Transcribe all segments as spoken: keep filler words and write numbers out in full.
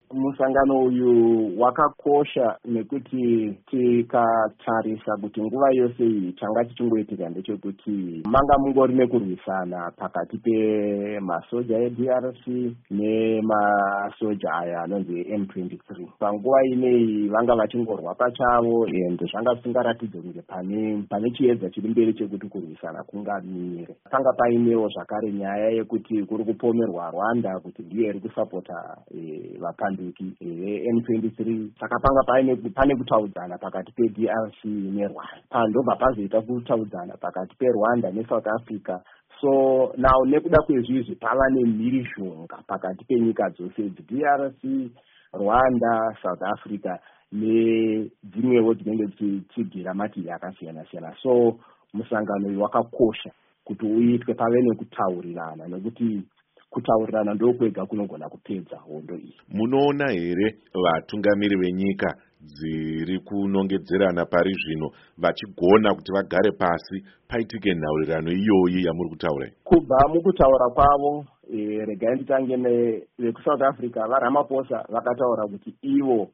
Musangano uyu wakakosha nekuti tikatarisa kuti nguva yose iyi changa chichingoitika ndechekuti manga mungori nekurwisana pakati pemasoja eD R C nemasoja aya anonzi M twenty-three. Panguva ineyi vanga vachingorwa pachavo ende zvanga zvisingaratidze kunge pane pane chiedza chiri mberi chekuti kurwisana kungamire. Panga painewo zvakare nyaya yekuti kuri kupomerwa Rwanda kuti ndiyo iri kusapota e, vapanduki e, M twenty-three. Saka panga paine pane kutaudzana pakati peD R C neRwanda. Pandobva pazoita kutaudzana pakati peRwanda neSouth Africa. So now nekuda kwezvizvi pava nemhirizhonga pakati penyika dzose D R C, Rwanda, South Africa nedzimwewo dzinenge dzichitsigira mativi akasiyana siyana. So musangano uyu wakakosha kuti uitwe pave nekutaurirana nekuti kutaurirana ndokwega kunogona kupedza hondo iyi. Munoona here vatungamiri venyika dziri kunongedzerana pari zvino vachigona kuti vagare pasi paitike nhaurirano iyoyi yamuri kutaura? Kubva mukutaura kwavo, e, regai nditange neveku-South Africa, vaRamaphosa vakataura kuti ivo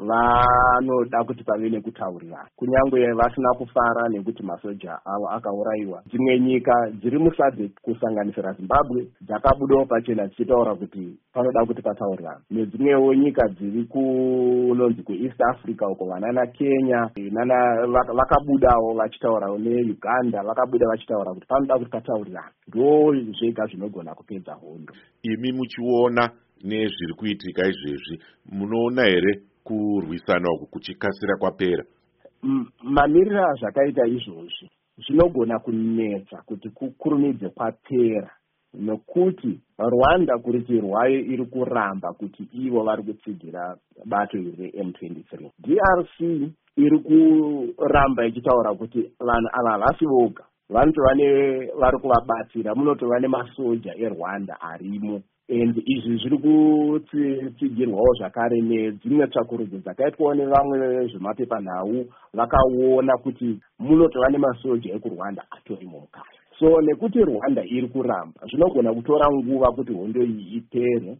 vanoda kuti pave nekutaurirana, kunyange vasina kufara nekuti masoja avo akaurayiwa. Dzimwe nyika dziri musadze kusanganisira Zimbabwe dzakabudawo pachena dzichitaura kuti panoda kuti pataurirana, nedzimwewo nyika dziri kunonzi kuEast Africa uko vanana Kenya nana vakabudawo vachitaurawo, neUganda vakabuda vachitaura kuti panoda kuti pataurirana. Ndo zvega zvinogona kupedza hondo. Imi muchiona nezviri kuitika izvezvi, munoona here kurwisana uku kuchikasira kwapera? Mamiriro azvakaita izvozvi zvinogona kunetsa kuti kukurumidze kwapera, nokuti Rwanda kuriti rwayo iri kuramba kuti ivo vari kutsigira bato iri M twenty-three. D R C iri kuramba ichitaura kuti vanhu ava havasi voga, vanotova vari kuvabatsira, munotova nemasoja eRwanda arimo. And izvi zviri kutsigirwawo zvakare nedzimwe tsvakurudzo dzakaitwawo nevamwe zvemapepanhau, vakaona kuti munotova nemasoja ekuRwanda atorimo mukare. So nekuti Rwanda iri kuramba, zvinogona kutora nguva kuti hondo iyi ipere,